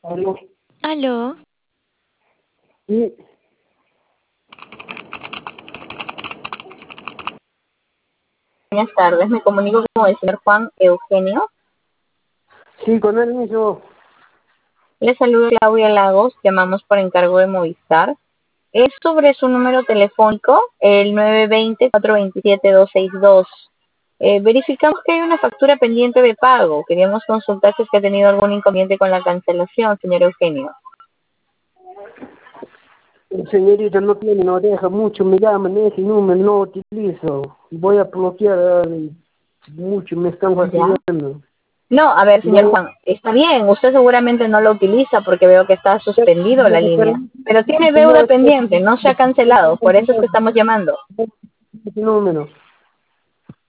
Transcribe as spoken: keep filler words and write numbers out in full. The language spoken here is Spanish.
Aló. Aló, Sí, Buenas tardes, me comunico con el señor Juan Eugenio. sí, con él mismo. Le saludo Claudia Lagos, llamamos por encargo de Movistar. Es sobre su número telefónico, el nueve dos cero, cuatro dos siete, dos seis dos. Eh, verificamos que hay una factura pendiente de pago. Queríamos consultar si es que ha tenido algún inconveniente con la cancelación, señor Eugenio. Señorita, no tiene, no deja mucho, me llaman ese número, no utilizo. Voy a bloquear, ay, mucho, me están ¿Ya? fastidiando. No, a ver, señor No, Juan, está bien, usted seguramente no lo utiliza porque veo que está ya- suspendido ya la me línea, permite, pero tiene señor, deuda pendiente, no se ha cancelado, por eso es que estamos llamando. ese número.